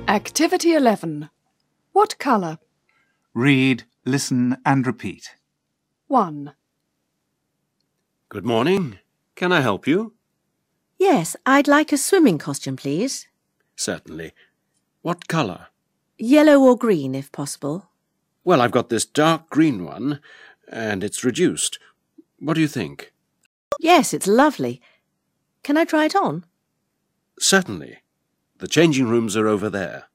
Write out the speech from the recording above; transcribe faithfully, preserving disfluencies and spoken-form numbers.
Activity eleven. What colour? Read, listen and repeat. one. Good morning. Can I help you? Yes, I'd like a swimming costume, please. Certainly. What colour? Yellow or green, if possible. Well, I've got this dark green one, and it's reduced. What do you think? Yes, it's lovely. Can I try it on? Certainly. The changing rooms are over there.